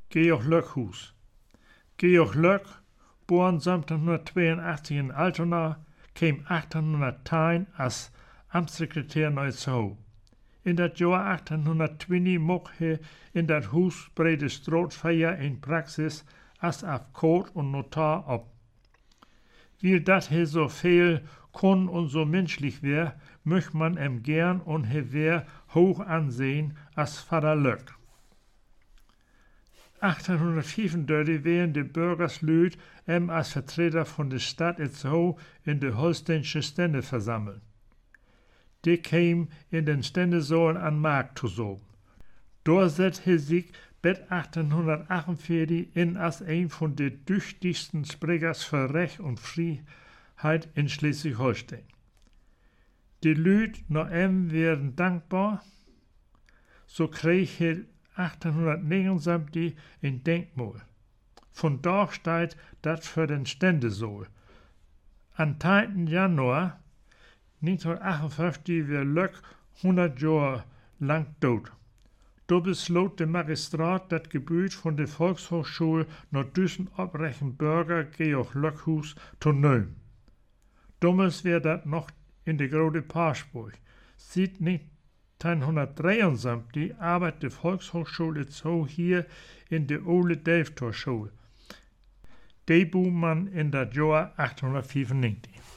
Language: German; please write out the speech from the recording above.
Georg Löckhus. Georg Löck, geboren 1782 in Altona, kam 1810 als Amtssekretär naar Zoo. In dat jaar 1820 mocht hij in dat huis bij de Strootfeier in praxis als advocaat en notar op. Weil dat hij zoveel kon en zo menschlich wär, möcht man hem gern und hij wär hoch ansehen als Vater Löck. 1835 wären de Bürgersluit hem als Vertreter von der Stadt Itzehoe in de Holsteinsche Stände versammelt. Die kam in den Ständesaal an Markt zu so. Dort set hij sich bis 1848 in als ein von de tüchtigsten Sprekers für Recht und Freiheit in Schleswig-Holstein. Die Lüd nach ihm werden dankbar, so kreeg hij 1879 ein Denkmal. Von dort steht das für den Ständesaal. Am 10. Januar 1958 wird Löck 100 Jahre lang tot. Da beschloot der Magistrat das Gebiet von der Volkshochschule nach düssen obrechen Bürger Georg Löckhus zu nehmen. Damals wird das noch in der Grote Parsburg. Seit 1973 arbeitet die Volkshochschule so hier in der Ole Delftorschule. Die man in das Jahr 1895.